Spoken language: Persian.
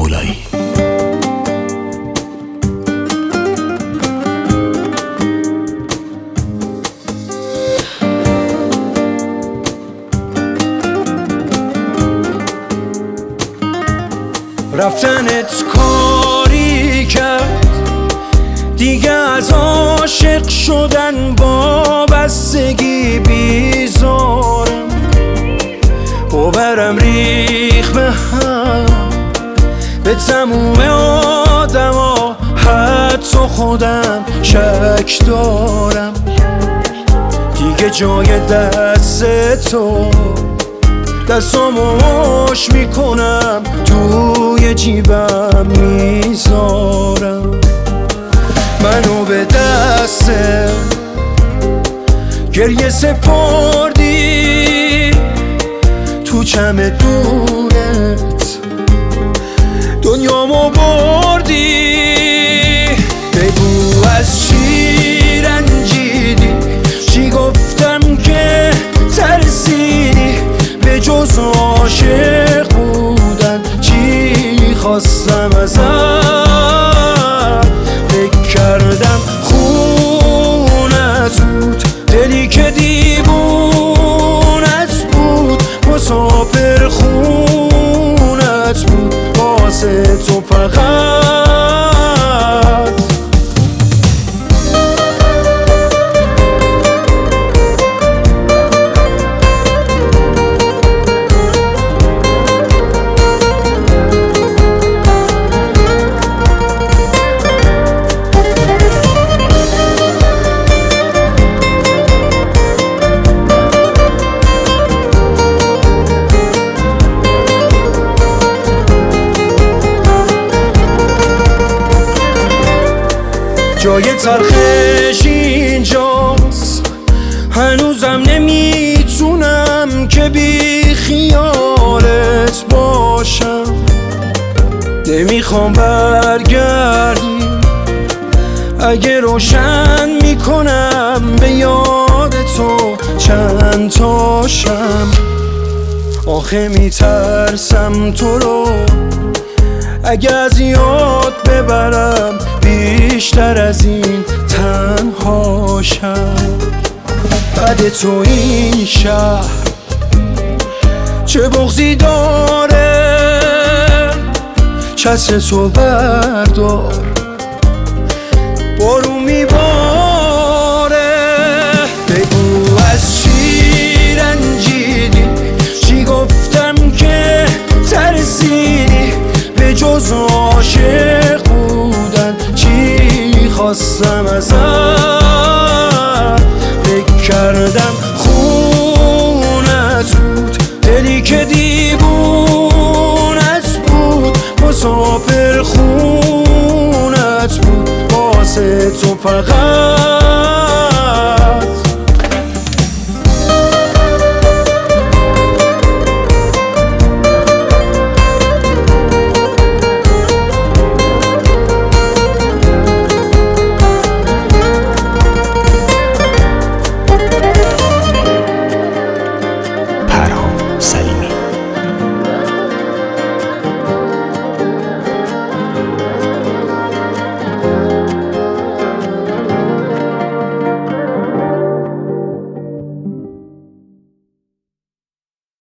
مولایی. رفتنت کاری کرد دیگه از عاشق شدن با بستگی بیزارم، باورم ریخ به هم، به تموم آدما حتی خودم شک دارم. دیگه جای دست تو دستامو مش میکنم، توی جیبم میذارم. منو به دست گریه سپردی، تو چمدونت دنیامو بردی. بگو از چی رنجیدی، چی گفتم که ترسیدی، به جز عاشق بودن چی خواستم ازت. فکر کردم خونت بود، دلی که دیوونت بود، مسافر خونت بود واسه تو فقط. جای تلخش اینجاست، هنوزم نمیتونم که بی خیالت باشم. نمیخوام برگردی، اگه روشن میکنم به یاد تو چند تاشم. آخه میترسم تو رو اگه از یاد ببرم، بیشتر از این تنهاشم. بعد تو این شهر چه بغضی داره، چتر تو بردار بارون میباره. بگو از چی رنجیدی، چی گفتم که ترسیدی، به جز عاشق بودن چی خواستم ازت. فکر کردم خونت بود، دلی که دیوونت بود، مسافر خونت بود واسه تو فقط.